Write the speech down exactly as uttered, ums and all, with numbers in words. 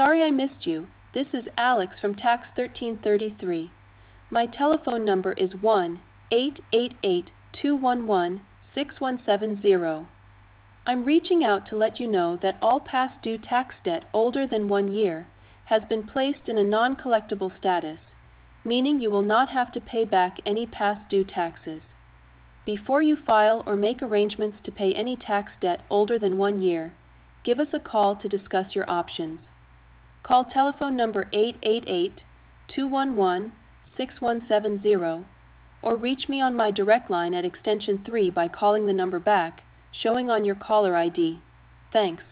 Sorry I missed you. This is Alex from Tax thirteen thirty-three. My telephone number is one eight eight eight, two one one, six one seven zero. I'm reaching out to let you know that all past due tax debt older than one year has been placed in a non-collectible status, meaning you will not have to pay back any past due taxes. Before you file or make arrangements to pay any tax debt older than one year, give us a call to discuss your options. Call telephone number eight eight eight, two one one, six one seven zero or reach me on my direct line at extension three by calling the number back, showing on your caller I D. Thanks.